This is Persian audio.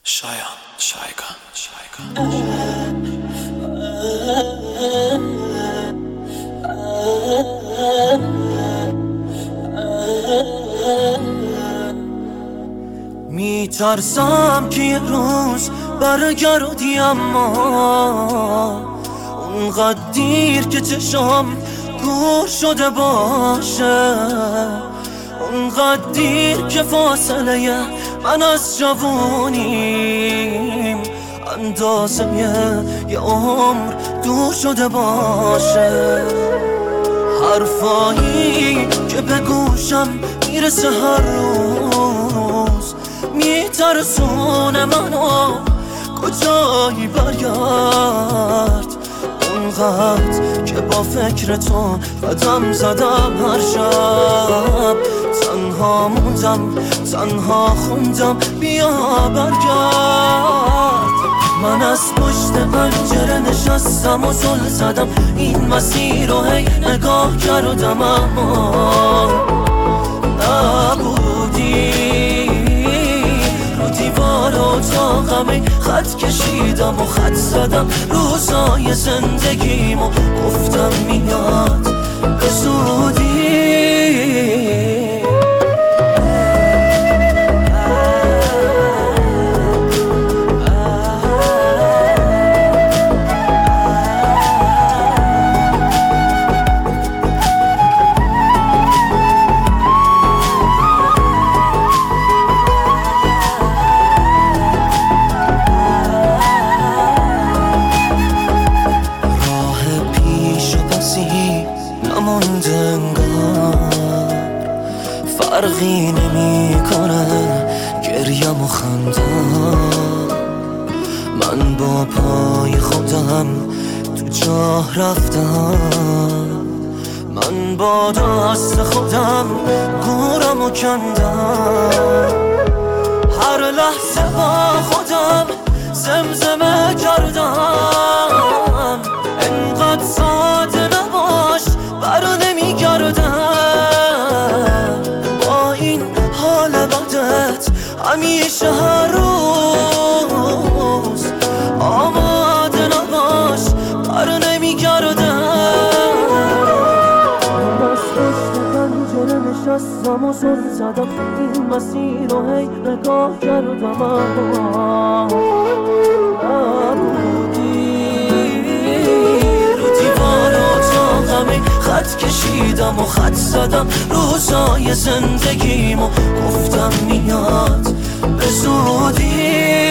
شایگان میترسم که یه روز برگردی، اما اونقدر دیر که چشم کور شده باشه، اونقدر دیر که فاصله من از جوونیم اندازه یه عمر دور شده باشه. حرفایی که به گوشم میرسه هر روز میترسونه منو کجایی برگرد، اونقدر که با فکر تو قدم زدم هر شب، تنها موندم تنها خوندم بیا برگرد. من از پشت پنجره نشستم و زل زدم این مسیر رو هی نگاه کردم، اما نبودی. رو دیوار اتاقم خط کشیدم و خط زدم روزای زندگیمو، گفتم میاد به زودی. نمونده انگار فرقی نمی کنه گریم و خندم، من با پای خودم تو جاه رفتم، من با دست خودم گورم و کندم، هر لحظه با خودم زمزمه کردم انقدر ساده نباش بر نمیگردم، با این حال بدت همیشه هر روز آماده نباش بر نمیگردم. از پشت پنجره نشستم و زل زدم این مسیر رو هی نگاه کردم، اما خط کشیدم و خط زدم روزای زندگیمو، گفتم میاد به زودی.